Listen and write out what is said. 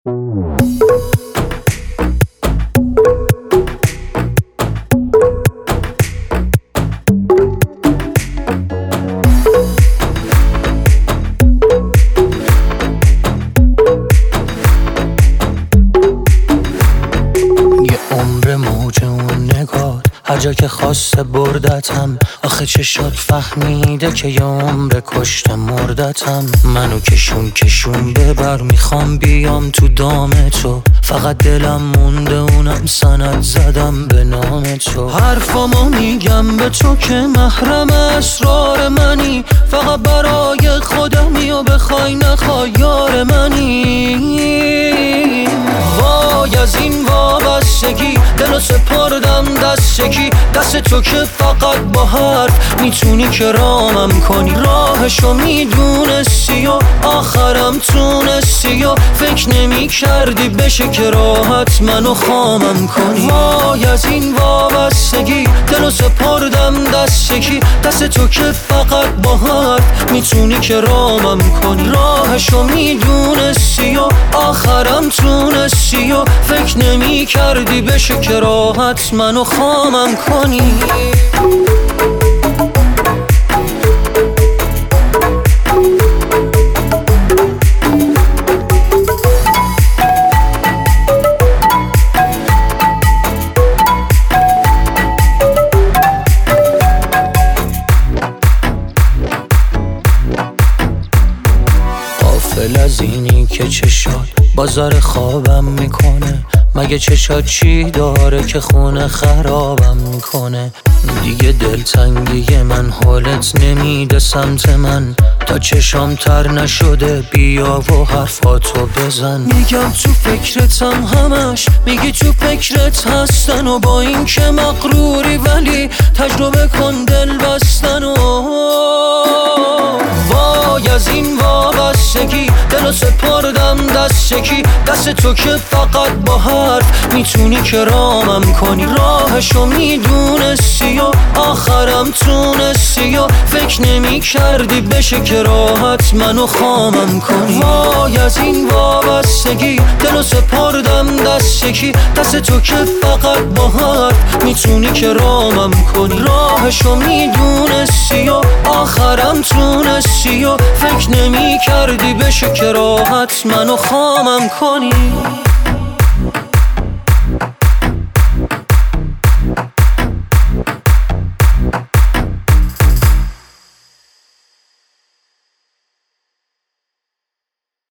موج اون نگات هر جا که خواسته بردتم. آخه چشات فهمیده که یه عمر کشته مردتم. منو کشون ببر، میخوام بیام تو دام تو. فقط دلم مونده اونم سند زدم به نام تو. حرفامو میگم به تو که محرم اسرار منی. فقط برای خودمی و بخوای نخوای یار منی. وای از این وابستگی دلو سپردم دست یکی. دست تو که فقط با حرف میتونی کرامم کنی. راهشو میدونستی و آخرم تونستی و فکر نمی کردی بشه که راحت منو خامم کنی. وای از این وابستگی دلو سپردم دست یکی. دست تو که فقط با حرف میتونی کرامم کنی. راهشو میدونستی و آخرم تونستی و فکر نمی کردی بشه که راحت منو خامم کنی. غافل از اینی که چشات بازار خوابم میکنه. مگه چشات چی داره که خونه خرابم میکنه؟ دیگه دلتنگی من حالت نمیده سمت من. تا چشام تر نشده بیا و حرفاتو بزن. میگم تو فکرتم همش، میگی تو فکرت هستن. و با این که مغروری ولی تجربه کن دل بستن. و وای از این وابستگی دلو سپردم دست یکی. دست تو که فقط با حرف میتونی کرامم کنی. راهشو میدونستی و آخرم تونستی و فکر نمی کردی بشه که راحت منو خامم کنی. وای از این وابستگی دلو سپردم دست یکی. دست تو که فقط با حرف میتونی کرامم کنی. راهشو میدونستی و آخرم تونستی و فکر نمی کردی بشه که راحت منو خامم کنی.